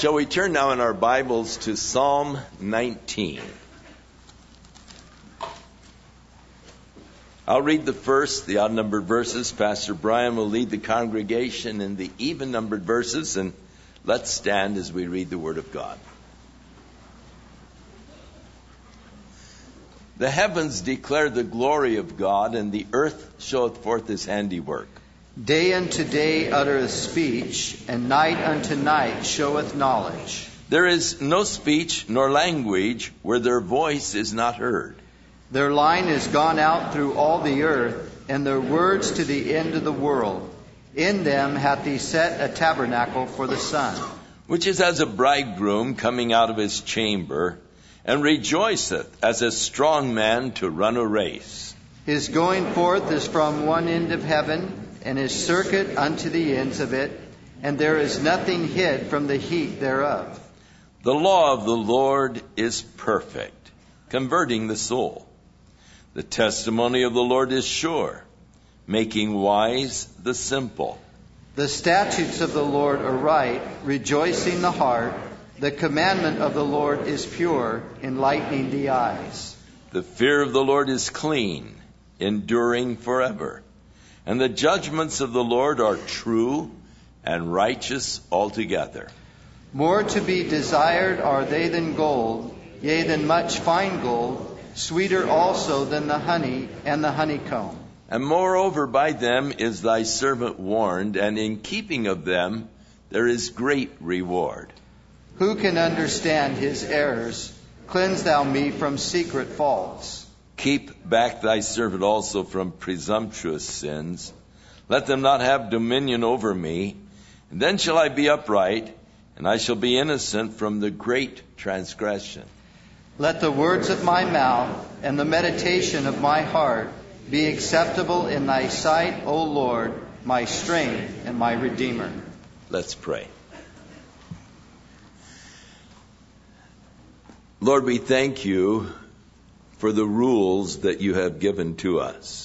Shall we turn now in our Bibles to Psalm 19? I'll read the first, the odd-numbered verses. Pastor Brian will lead the congregation in the even-numbered verses, and let's stand as we read the Word of God. The heavens declare the glory of God, and the earth showeth forth his handiwork. Day unto day uttereth speech, and night unto night showeth knowledge. There is no speech nor language where their voice is not heard. Their line is gone out through all the earth, and their words to the end of the world. In them hath he set a tabernacle for the sun, which is as a bridegroom coming out of his chamber, and rejoiceth as a strong man to run a race. His going forth is from one end of heaven, and his circuit unto the ends of it, and there is nothing hid from the heat thereof. The law of the Lord is perfect, converting the soul. The testimony of the Lord is sure, making wise the simple. The statutes of the Lord are right, rejoicing the heart. The commandment of the Lord is pure, enlightening the eyes. The fear of the Lord is clean, enduring forever. And the judgments of the Lord are true and righteous altogether. More to be desired are they than gold, yea, than much fine gold, sweeter also than the honey and the honeycomb. And moreover by them is thy servant warned, and in keeping of them there is great reward. Who can understand his errors? Cleanse thou me from secret faults. Keep back thy servant also from presumptuous sins. Let them not have dominion over me. And then shall I be upright, and I shall be innocent from the great transgression. Let the words of my mouth and the meditation of my heart be acceptable in thy sight, O Lord, my strength and my Redeemer. Let's pray. Lord, we thank you for the rules that you have given to us.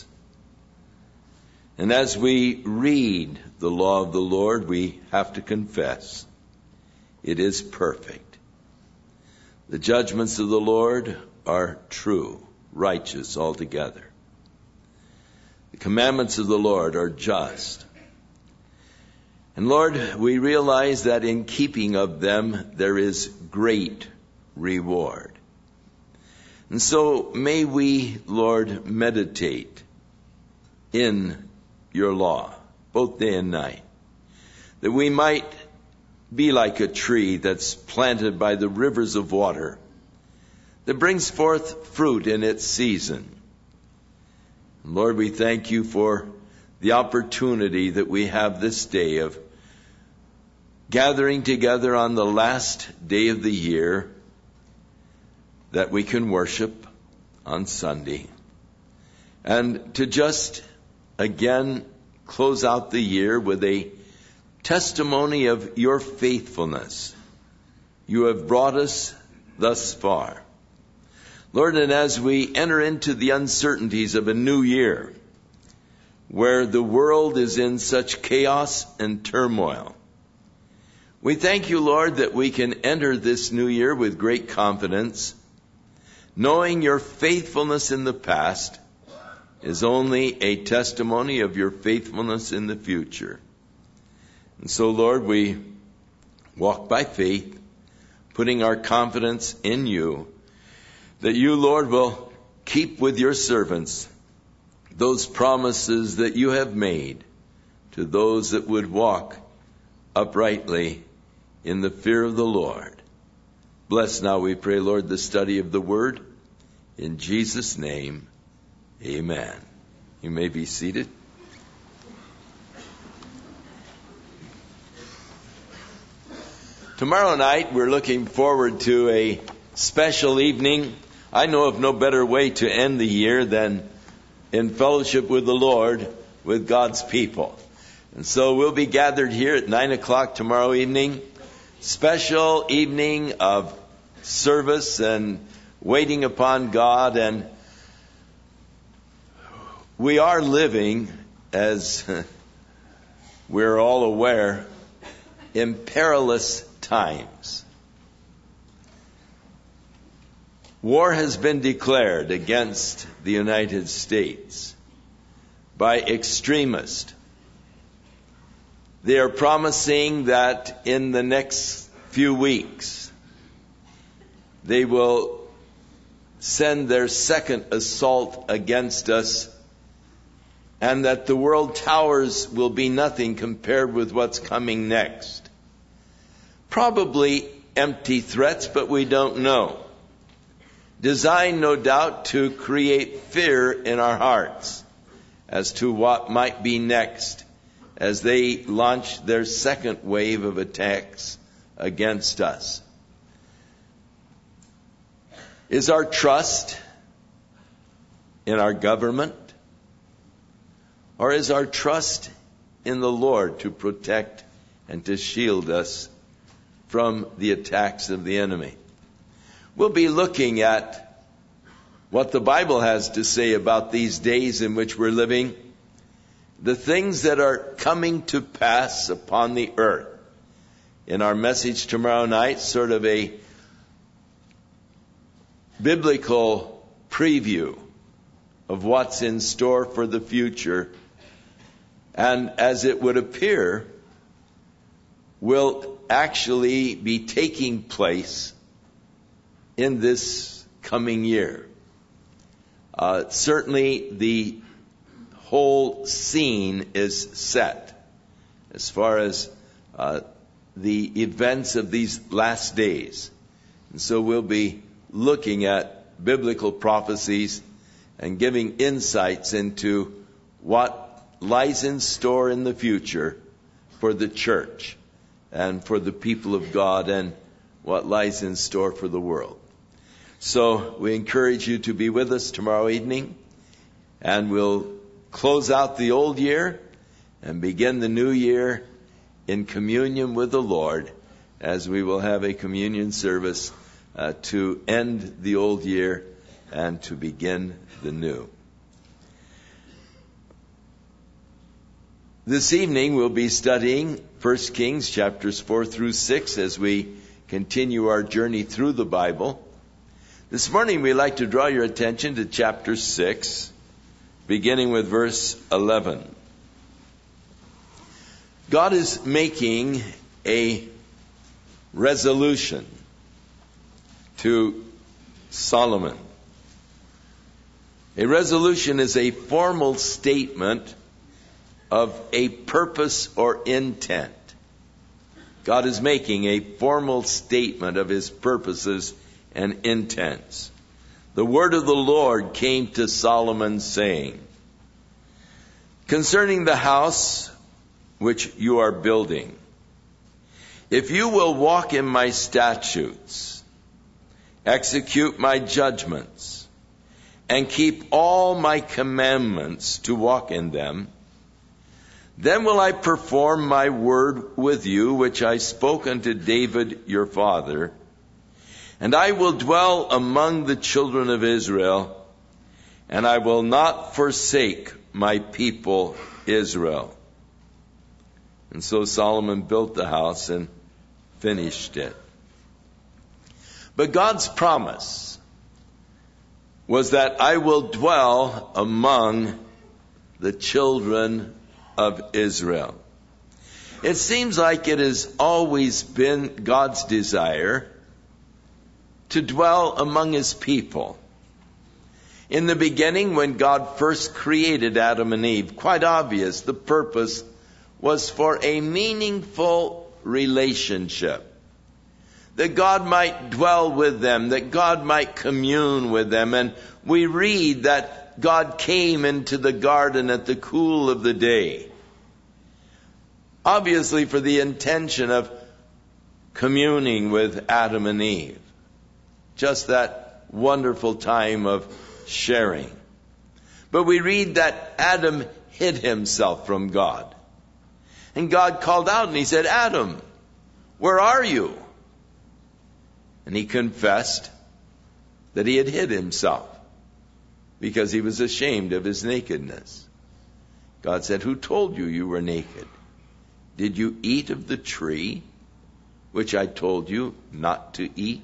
And as we read the law of the Lord, we have to confess it is perfect. The judgments of the Lord are true, righteous altogether. The commandments of the Lord are just. And Lord, we realize that in keeping of them there is great reward. And so may we, Lord, meditate in your law, both day and night, that we might be like a tree that's planted by the rivers of water, that brings forth fruit in its season. And Lord, we thank you for the opportunity that we have this day of gathering together on the last day of the year, that we can worship on Sunday, and to just again close out the year with a testimony of your faithfulness. You have brought us thus far. Lord, and as we enter into the uncertainties of a new year, where the world is in such chaos and turmoil, we thank you, Lord, that we can enter this new year with great confidence, knowing your faithfulness in the past is only a testimony of your faithfulness in the future. And so, Lord, we walk by faith, putting our confidence in you, that you, Lord, will keep with your servants those promises that you have made to those that would walk uprightly in the fear of the Lord. Bless now, we pray, Lord, the study of the word. In Jesus' name, amen. You may be seated. Tomorrow night, we're looking forward to a special evening. I know of no better way to end the year than in fellowship with the Lord, with God's people. And so we'll be gathered here at 9 o'clock tomorrow evening. Special evening of service and waiting upon God. And we are living, as we're all aware, in perilous times. War has been declared against the United States by extremists. They are promising that in the next few weeks they will send their second assault against us, and that the world towers will be nothing compared with what's coming next. Probably empty threats, but we don't know. Designed, no doubt, to create fear in our hearts as to what might be next as they launch their second wave of attacks against us. Is our trust in our government, or is our trust in the Lord to protect and to shield us from the attacks of the enemy? We'll be looking at what the Bible has to say about these days in which we're living, the things that are coming to pass upon the earth. In our message tomorrow night, sort of a biblical preview of what's in store for the future, and as it would appear, will actually be taking place in this coming year. Certainly the whole scene is set as far as the events of these last days. And so we'll be looking at biblical prophecies and giving insights into what lies in store in the future for the church and for the people of God, and what lies in store for the world. So we encourage you to be with us tomorrow evening, and we'll close out the old year and begin the new year in communion with the Lord, as we will have a communion service to end the old year and to begin the new. This evening we'll be studying 1 Kings chapters 4 through 6 as we continue our journey through the Bible. This morning we'd like to draw your attention to chapter 6, beginning with verse 11. God is making a resolution to Solomon. A resolution is a formal statement of a purpose or intent. God is making a formal statement of his purposes and intents. The word of the Lord came to Solomon, saying, concerning the house which you are building, if you will walk in my statutes, execute my judgments, and keep all my commandments to walk in them, then will I perform my word with you, which I spoke unto David your father, and I will dwell among the children of Israel, and I will not forsake my people Israel. And so Solomon built the house and finished it. But God's promise was that I will dwell among the children of Israel. It seems like it has always been God's desire to dwell among his people. In the beginning, when God first created Adam and Eve, quite obvious, the purpose was for a meaningful relationship. That God might dwell with them, that God might commune with them. And we read that God came into the garden at the cool of the day, obviously for the intention of communing with Adam and Eve. Just that wonderful time of sharing. But we read that Adam hid himself from God. And God called out and he said, Adam, where are you? And he confessed that he had hid himself because he was ashamed of his nakedness. God said, who told you you were naked? Did you eat of the tree which I told you not to eat?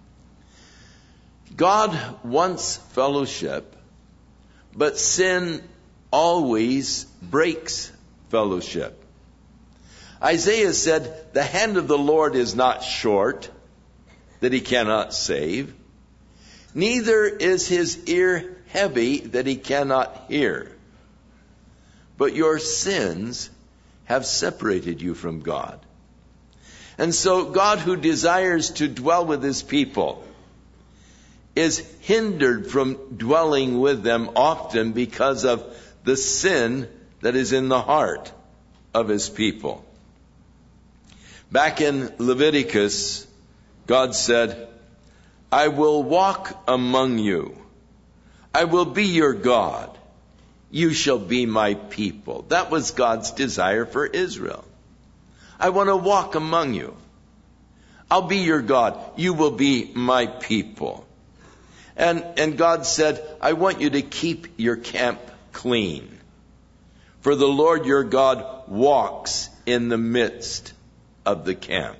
God wants fellowship, but sin always breaks fellowship. Isaiah said, the hand of the Lord is not short, that he cannot save, neither is his ear heavy, that he cannot hear. But your sins have separated you from God. And so God, who desires to dwell with his people, is hindered from dwelling with them often because of the sin that is in the heart of his people. Back in Leviticus, God said, I will walk among you. I will be your God. You shall be my people. That was God's desire for Israel. I want to walk among you. I'll be your God. You will be my people. And God said, I want you to keep your camp clean. For the Lord your God walks in the midst of the camp.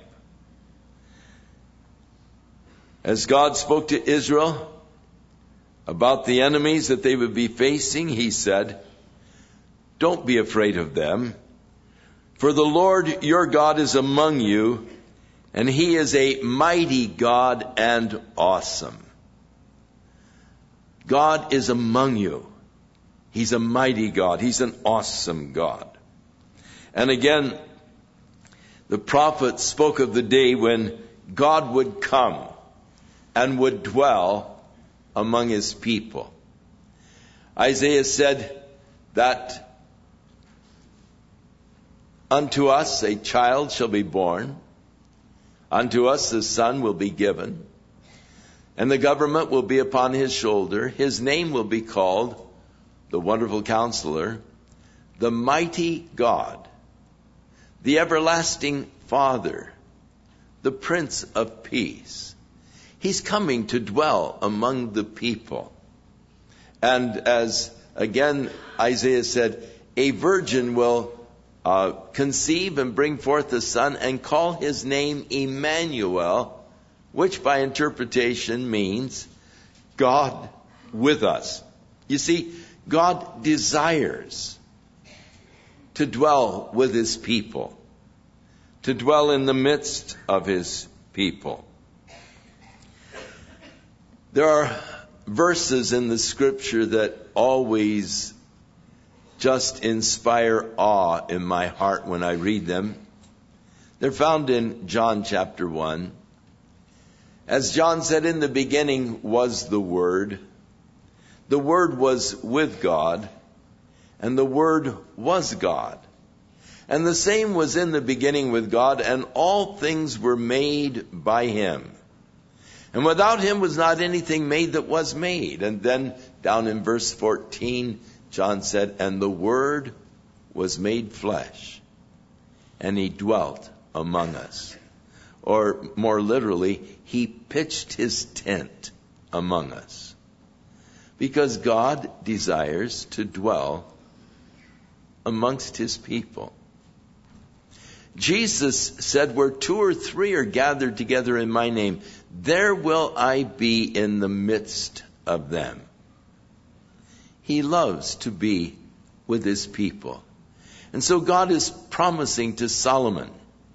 As God spoke to Israel about the enemies that they would be facing, he said, don't be afraid of them. For the Lord your God is among you, and he is a mighty God and awesome. God is among you. He's a mighty God. He's an awesome God. And again, the prophet spoke of the day when God would come and would dwell among his people. Isaiah said that unto us a child shall be born, unto us a son will be given, and the government will be upon his shoulder. His name will be called the Wonderful Counselor, the Mighty God, the Everlasting Father, the Prince of Peace. He's coming to dwell among the people. And as again Isaiah said, a virgin will conceive and bring forth a son and call his name Emmanuel, which by interpretation means God with us. You see, God desires to dwell with his people, to dwell in the midst of his people. There are verses in the scripture that always just inspire awe in my heart when I read them. They're found in John chapter 1. As John said, in the beginning was the Word. The Word was with God, and the Word was God. And the same was in the beginning with God, and all things were made by him. And without him was not anything made that was made. And then down in verse 14, John said, and the Word was made flesh, and he dwelt among us. Or more literally, he pitched his tent among us. Because God desires to dwell amongst his people. Jesus said, where 2 or 3 are gathered together in my name, there will I be in the midst of them. He loves to be with his people. And so God is promising to Solomon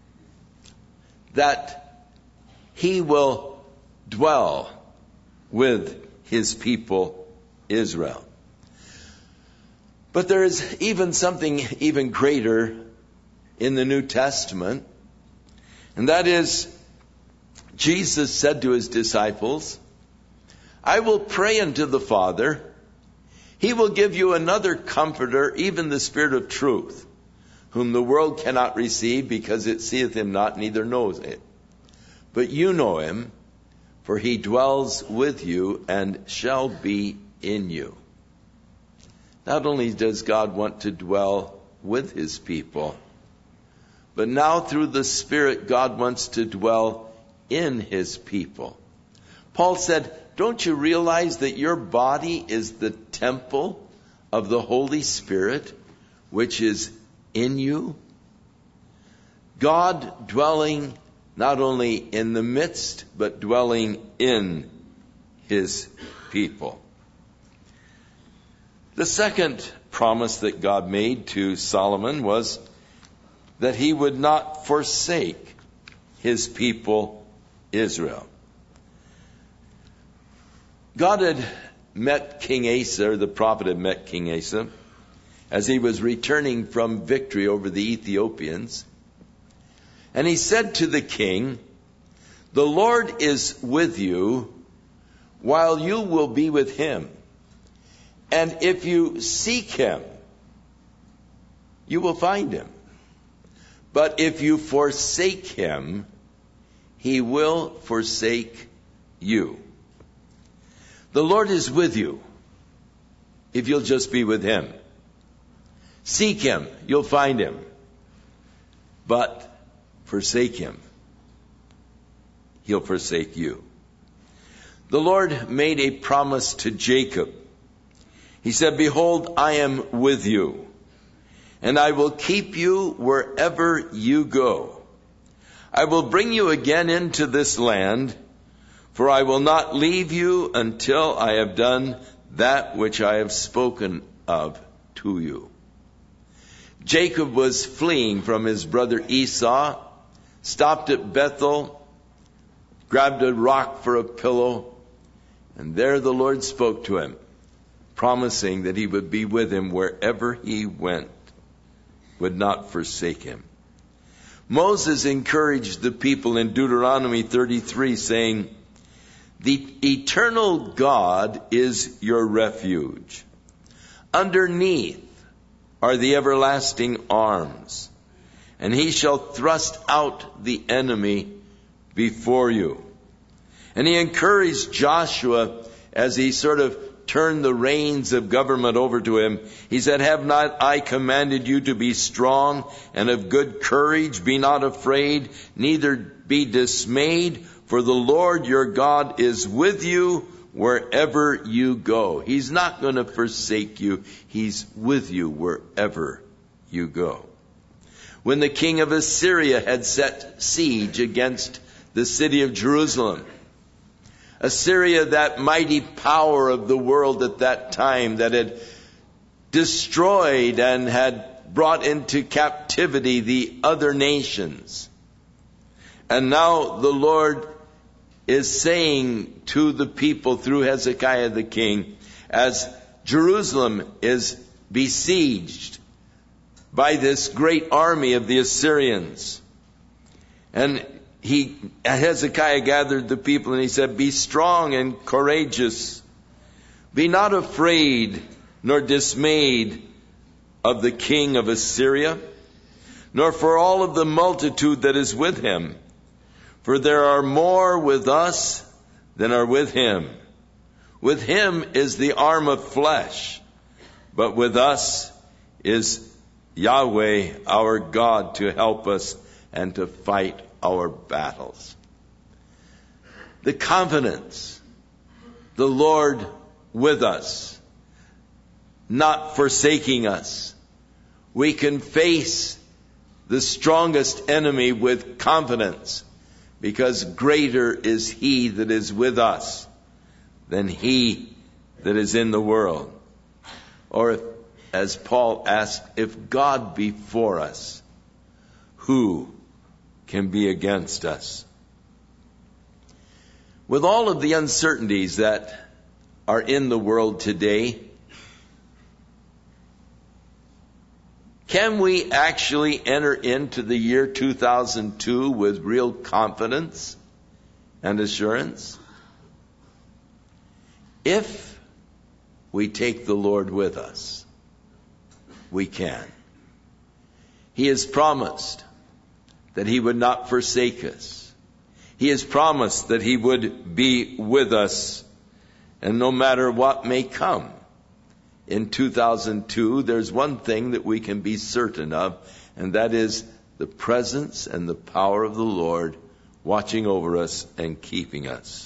that he will dwell with his people Israel. But there is even something even greater in the New Testament, and that is Jesus said to his disciples, I will pray unto the Father, he will give you another comforter, even the Spirit of truth, whom the world cannot receive, because it seeth him not, neither knows it. But you know him, for he dwells with you and shall be in you. Not only does God want to dwell with his people, but now through the Spirit, God wants to dwell in his people. Paul said, don't you realize that your body is the temple of the Holy Spirit, which is in you? God dwelling not only in the midst, but dwelling in his people. The second promise that God made to Solomon was that he would not forsake his people Israel. God had met King Asa, or the prophet had met King Asa, as he was returning from victory over the Ethiopians. And he said to the king, "The Lord is with you, while you will be with him. And if you seek him, you will find him. But if you forsake him, he will forsake you." The Lord is with you if you'll just be with him. Seek him, you'll find him. But forsake him, he'll forsake you. The Lord made a promise to Jacob. He said, "Behold, I am with you, and I will keep you wherever you go. I will bring you again into this land, for I will not leave you until I have done that which I have spoken of to you." Jacob was fleeing from his brother Esau, stopped at Bethel, grabbed a rock for a pillow, and there the Lord spoke to him, promising that he would be with him wherever he went, would not forsake him. Moses encouraged the people in Deuteronomy 33, saying, "The eternal God is your refuge. Underneath are the everlasting arms, and he shall thrust out the enemy before you." And he encouraged Joshua as he sort of turned the reins of government over to him. He said, "Have not I commanded you to be strong and of good courage? Be not afraid, neither be dismayed, for the Lord your God is with you wherever you go." He's not going to forsake you. He's with you wherever you go. When the king of Assyria had set siege against the city of Jerusalem, Assyria, that mighty power of the world at that time that had destroyed and had brought into captivity the other nations. And now the Lord is saying to the people through Hezekiah the king, as Jerusalem is besieged by this great army of the Assyrians, and Hezekiah gathered the people and he said, "Be strong and courageous. Be not afraid nor dismayed of the king of Assyria, nor for all of the multitude that is with him. For there are more with us than are with him. With him is the arm of flesh, but with us is Yahweh our God to help us and to fight our battles." The confidence, the Lord with us, not forsaking us. We can face the strongest enemy with confidence, because greater is he that is with us than he that is in the world. Or if, as Paul asked, if God be for us, who can be against us? With all of the uncertainties that are in the world today, can we actually enter into the year 2002 with real confidence and assurance? If we take the Lord with us, we can. He has promised that he would not forsake us. He has promised that he would be with us. And no matter what may come in 2002, there's one thing that we can be certain of, and that is the presence and the power of the Lord watching over us and keeping us.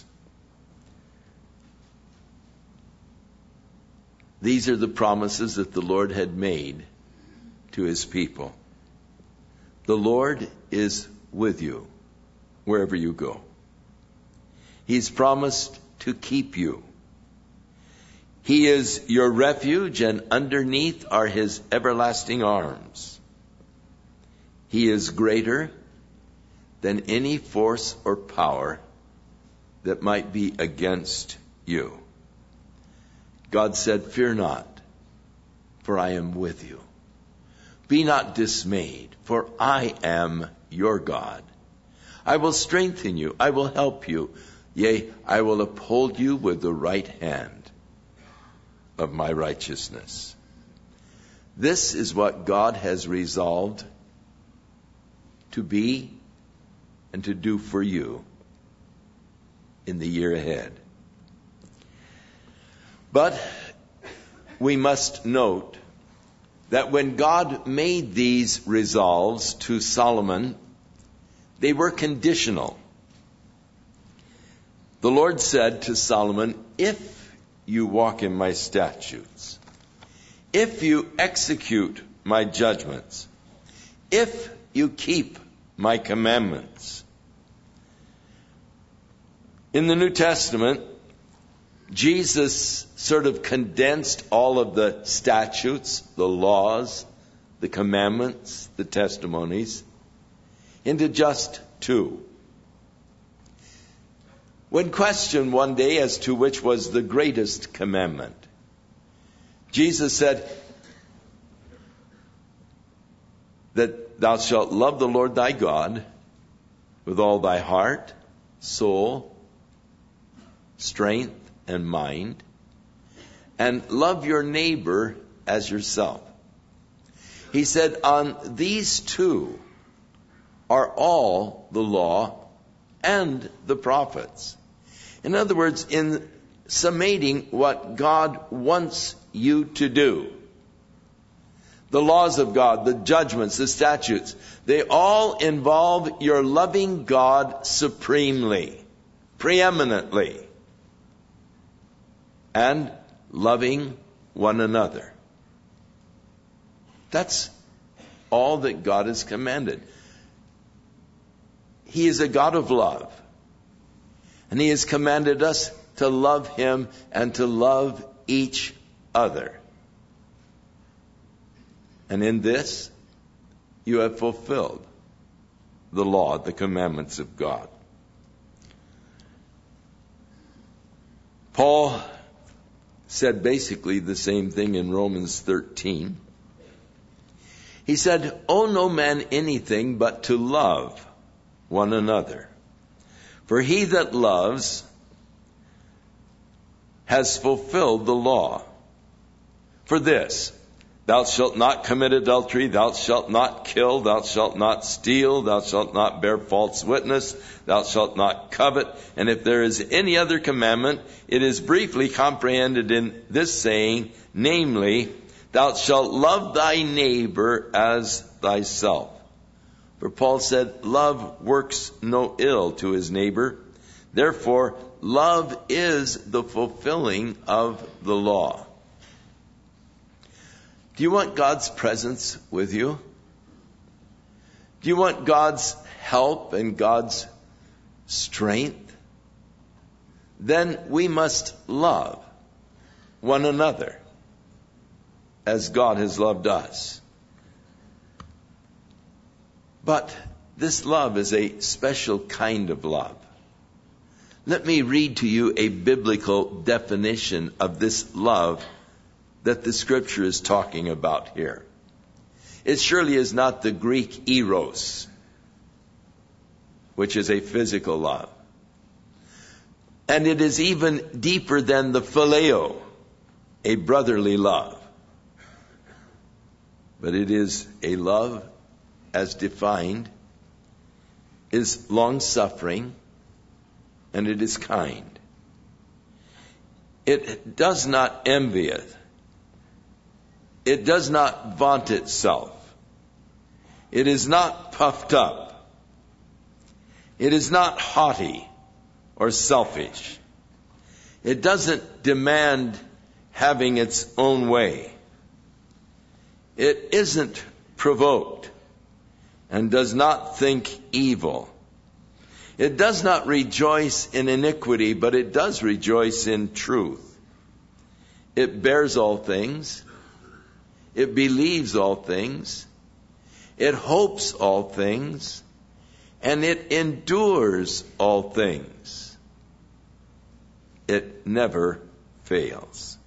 These are the promises that the Lord had made to his people. The Lord is with you wherever you go. He's promised to keep you. He is your refuge, and underneath are his everlasting arms. He is greater than any force or power that might be against you. God said, "Fear not, for I am with you. Be not dismayed, for I am your God. I will strengthen you. I will help you. Yea, I will uphold you with the right hand of my righteousness." This is what God has resolved to be and to do for you in the year ahead. But we must note that when God made these resolves to Solomon, they were conditional. The Lord said to Solomon, "If you walk in my statutes, if you execute my judgments, if you keep my commandments." In the New Testament, Jesus sort of condensed all of the statutes, the laws, the commandments, the testimonies into just two. When questioned one day as to which was the greatest commandment, Jesus said that thou shalt love the Lord thy God with all thy heart, soul, strength, and mind, and love your neighbor as yourself. He said, on these two are all the law and the prophets. In other words, in summating what God wants you to do, the laws of God, the judgments, the statutes, they all involve your loving God supremely, preeminently, and loving one another. That's all that God has commanded. He is a God of love. And He has commanded us to love Him and to love each other. And in this, you have fulfilled the law, the commandments of God. Paul said basically the same thing in Romans 13. He said, "Owe no man anything but to love one another. For he that loves has fulfilled the law. For this, thou shalt not commit adultery, thou shalt not kill, thou shalt not steal, thou shalt not bear false witness, thou shalt not covet. And if there is any other commandment, it is briefly comprehended in this saying, namely, thou shalt love thy neighbor as thyself." For Paul said, love works no ill to his neighbor. Therefore, love is the fulfilling of the law. Do you want God's presence with you? Do you want God's help and God's strength? Then we must love one another as God has loved us. But this love is a special kind of love. Let me read to you a biblical definition of this love that the Scripture is talking about here. It surely is not the Greek eros, which is a physical love. And it is even deeper than the phileo, a brotherly love. But it is a love, as defined, is long-suffering, and it is kind. It does not envy it. It does not vaunt itself. It is not puffed up. It is not haughty or selfish. It doesn't demand having its own way. It isn't provoked and does not think evil. It does not rejoice in iniquity, but it does rejoice in truth. It bears all things. It believes all things. It hopes all things. And it endures all things. It never fails.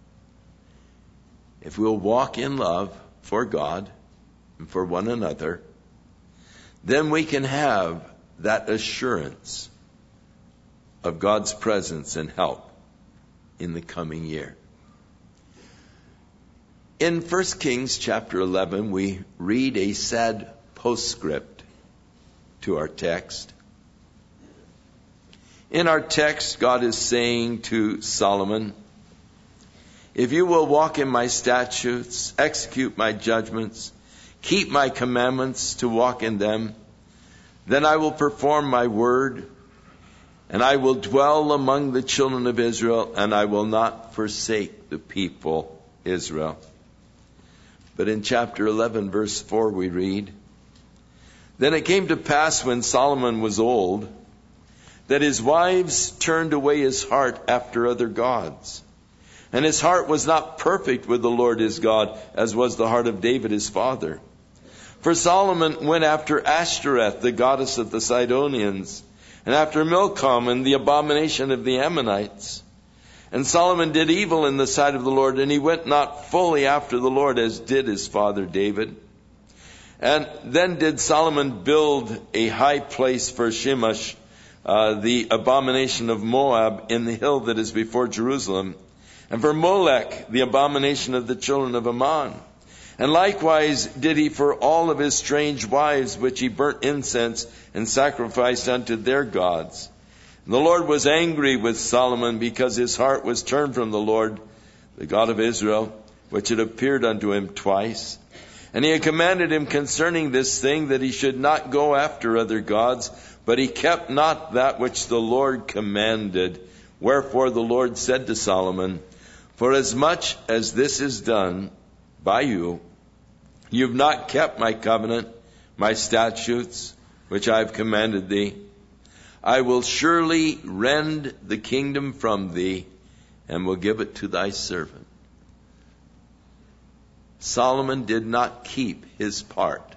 If we'll walk in love for God and for one another, then we can have that assurance of God's presence and help in the coming year. In 1 Kings chapter 11, we read a sad postscript to our text. In our text, God is saying to Solomon, if you will walk in my statutes, execute my judgments, keep my commandments to walk in them, then I will perform my word, and I will dwell among the children of Israel, and I will not forsake the people Israel. But in chapter 11, verse 4, we read, then it came to pass when Solomon was old, that his wives turned away his heart after other gods. And his heart was not perfect with the Lord his God, as was the heart of David his father. For Solomon went after Ashtoreth, the goddess of the Sidonians, and after Milcom, and the abomination of the Ammonites. And Solomon did evil in the sight of the Lord, and he went not fully after the Lord, as did his father David. And then did Solomon build a high place for Shemesh, the abomination of Moab, in the hill that is before Jerusalem, and for Molech, the abomination of the children of Ammon. And likewise did he for all of his strange wives, which he burnt incense and sacrificed unto their gods. And the Lord was angry with Solomon, because his heart was turned from the Lord, the God of Israel, which had appeared unto him twice. And he had commanded him concerning this thing, that he should not go after other gods, but he kept not that which the Lord commanded. Wherefore the Lord said to Solomon, for as much as this is done by you, you have not kept my covenant, my statutes, which I have commanded thee, I will surely rend the kingdom from thee, and will give it to thy servant. Solomon did not keep his part.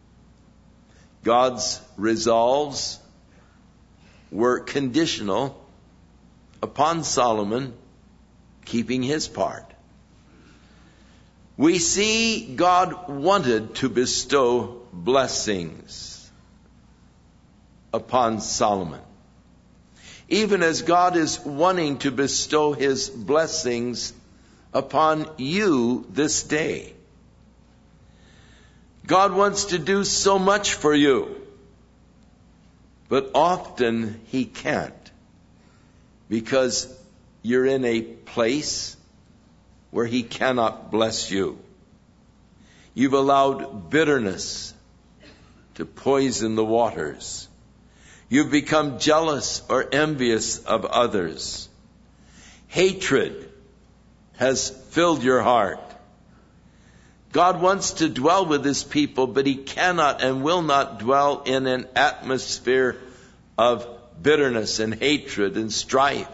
God's resolves were conditional upon Solomon keeping his part. We see God wanted to bestow blessings upon Solomon, even as God is wanting to bestow his blessings upon you this day. God wants to do so much for you, but often he can't, because you're in a place where he cannot bless you. You've allowed bitterness to poison the waters. You've become jealous or envious of others. Hatred has filled your heart. God wants to dwell with his people, but he cannot and will not dwell in an atmosphere of bitterness and hatred and strife.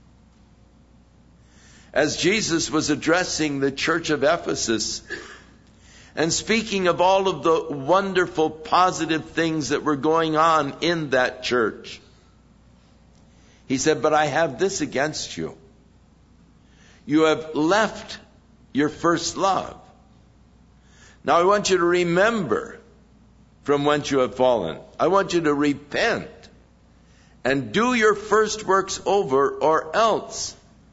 As Jesus was addressing the church of Ephesus and speaking of all of the wonderful positive things that were going on in that church, he said, but I have this against you. You have left your first love. Now I want you to remember from whence you have fallen. I want you to repent and do your first works over, or else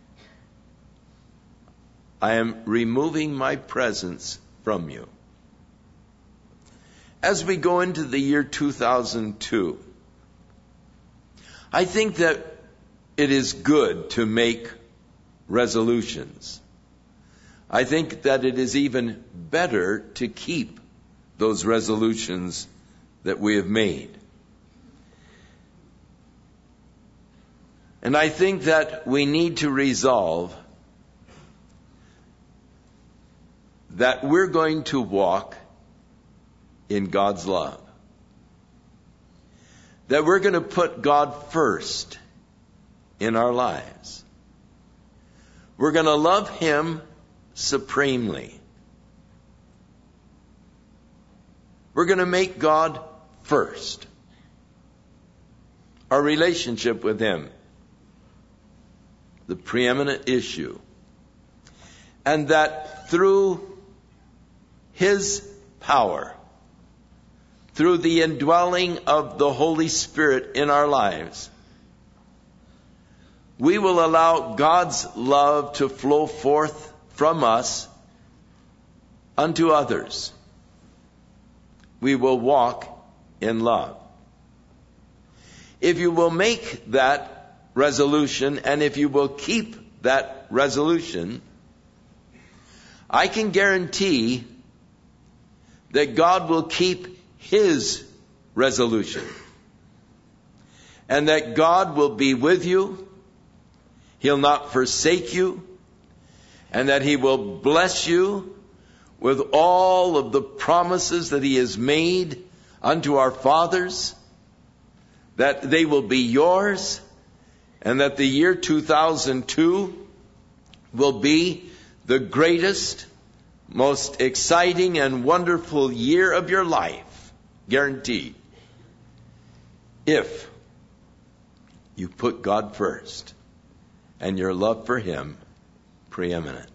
I am removing my presence from you. As we go into the year 2002, I think that it is good to make resolutions. I think that it is even better to keep those resolutions that we have made. And I think that we need to resolve that we're going to walk in God's love. that we're going to put God first in our lives. We're going to love Him supremely. We're going to make God first. Our relationship with Him, the preeminent issue. And that through His power, through the indwelling of the Holy Spirit in our lives, we will allow God's love to flow forth from us unto others. We will walk in love. If you will make that resolution, and if you will keep that resolution, I can guarantee that God will keep His resolution. And that God will be with you. He'll not forsake you. And that He will bless you with all of the promises that He has made unto our fathers. That they will be yours. And that the year 2002 will be the greatest, most exciting and wonderful year of your life. Guaranteed. If you put God first and your love for Him preeminent.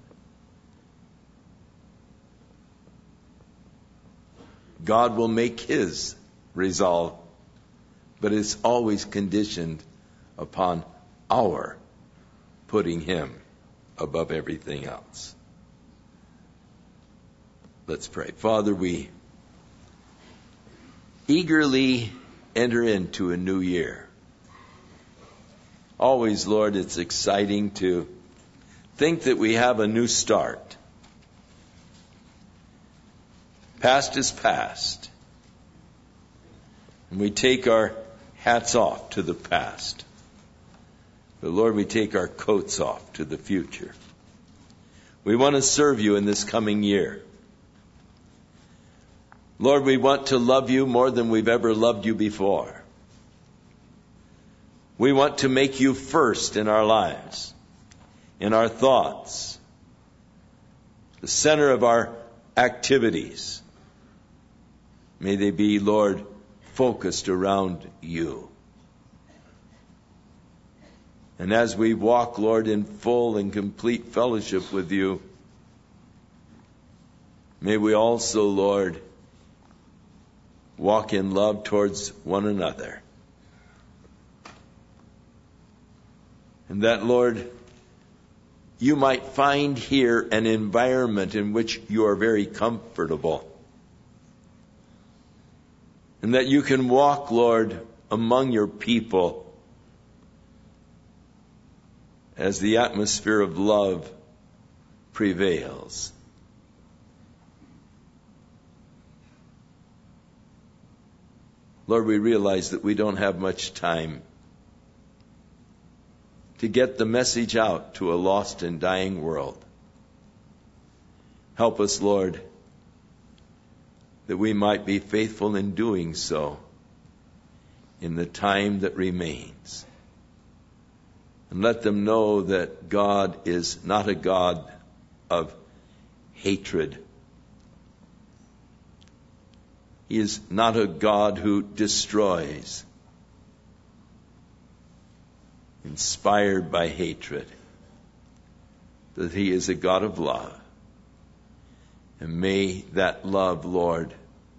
God will make His resolve, but it's always conditioned upon our putting Him above everything else. Let's pray. Father, we eagerly enter into a new year. Always, Lord, it's exciting to think that we have a new start. Past is past. And we take our hats off to the past. But Lord, we take our coats off to the future. We want to serve You in this coming year. Lord, we want to love You more than we've ever loved You before. We want to make You first in our lives, in our thoughts, the center of our activities. May they be, Lord, focused around You. And as we walk, Lord, in full and complete fellowship with You, may we also, Lord, walk in love towards one another. And that, Lord, You might find here an environment in which You are very comfortable. And that You can walk, Lord, among Your people as the atmosphere of love prevails. Lord, we realize that we don't have much time to get the message out to a lost and dying world. Help us, Lord, that we might be faithful in doing so in the time that remains. And let them know that God is not a God of hatred. He is not a God who destroys, inspired by hatred. That He is a God of love. And may that love, Lord,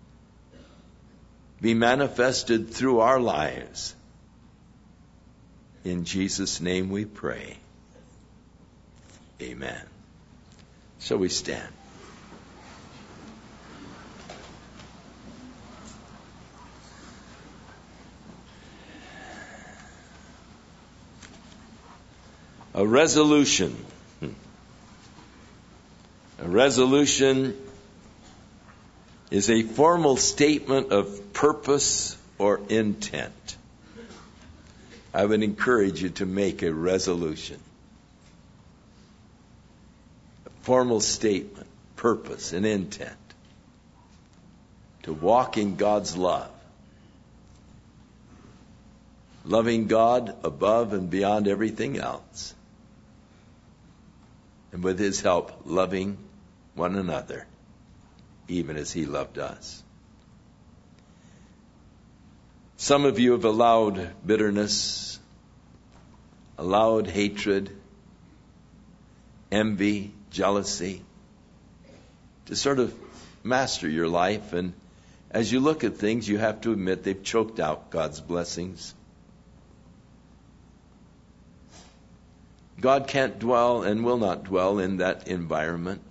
be manifested through our lives. In Jesus' name we pray. Amen. Shall we stand? A resolution. A resolution is a formal statement of purpose or intent. I would encourage you to make a resolution. A formal statement, purpose, and intent. To walk in God's love. loving God above and beyond everything else, and with His help, loving one another, even as He loved us. Some of you have allowed bitterness, allowed hatred, envy, jealousy to sort of master your life, and as you look at things, you have to admit they've choked out God's blessings. God can't dwell and will not dwell in that environment.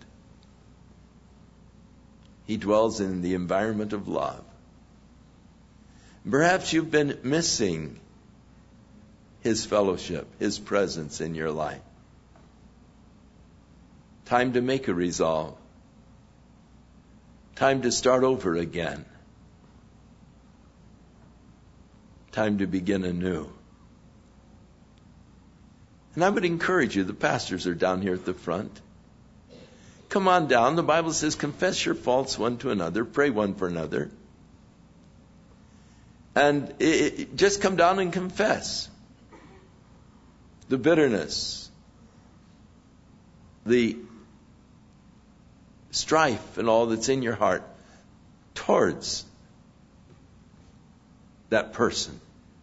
He dwells in the environment of love. Perhaps you've been missing His fellowship, His presence in your life. Time to make a resolve. Time to start over again. Time to begin anew. And I would encourage you, the pastors are down here at the front. Come on down. The Bible says, confess your faults one to another, pray one for another. And just come down and confess the bitterness, the strife and all that's in your heart towards that person.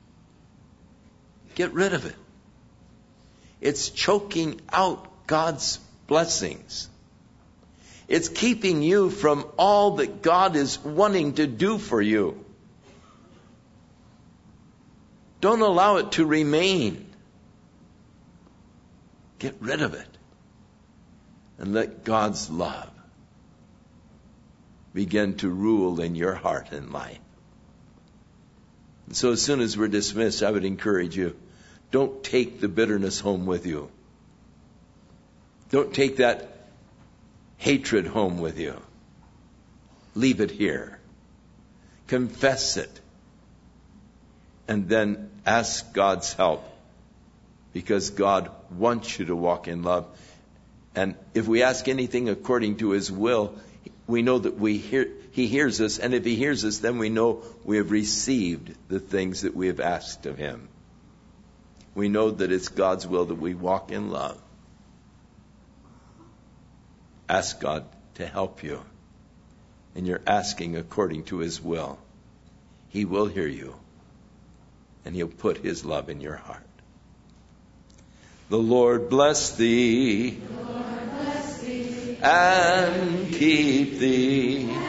Get rid of it. It's choking out God's blessings. It's keeping you from all that God is wanting to do for you. Don't allow it to remain. Get rid of it. And let God's love begin to rule in your heart and life. And so as soon as we're dismissed, I would encourage you, don't take the bitterness home with you. Don't take that hatred home with you. Leave it here. Confess it. And then ask God's help, because God wants you to walk in love. And if we ask anything according to His will, we know that He hears us. And if He hears us, then we know we have received the things that we have asked of Him. We know that it's God's will that we walk in love. Ask God to help you. And you're asking according to His will. He will hear you. And He'll put His love in your heart. The Lord bless thee, and keep thee.